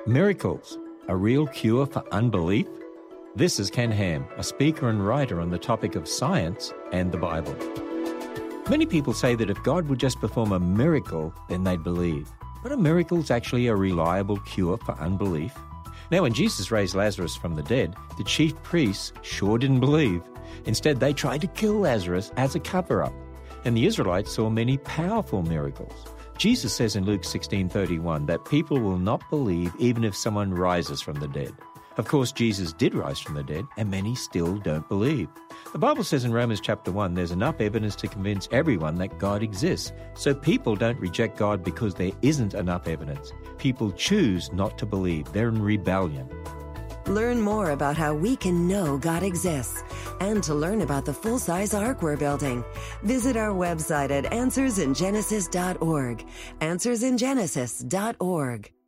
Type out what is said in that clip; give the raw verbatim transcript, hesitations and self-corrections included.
Miracles, a real cure for unbelief? This is Ken Ham, a speaker and writer on the topic of science and the Bible. Many people say that if God would just perform a miracle, then they'd believe. But are miracles actually a reliable cure for unbelief? Now, when Jesus raised Lazarus from the dead, the chief priests sure didn't believe. Instead, they tried to kill Lazarus as a cover-up. And the Israelites saw many powerful miracles. Jesus says in Luke sixteen thirty-one that people will not believe even if someone rises from the dead. Of course, Jesus did rise from the dead, and many still don't believe. The Bible says in Romans chapter one, there's enough evidence to convince everyone that God exists. So people don't reject God because there isn't enough evidence. People choose not to believe. They're in rebellion. Learn more about how we can know God exists and to learn about the full-size ark we're building. Visit our website at answers in genesis dot org. answers in genesis dot org.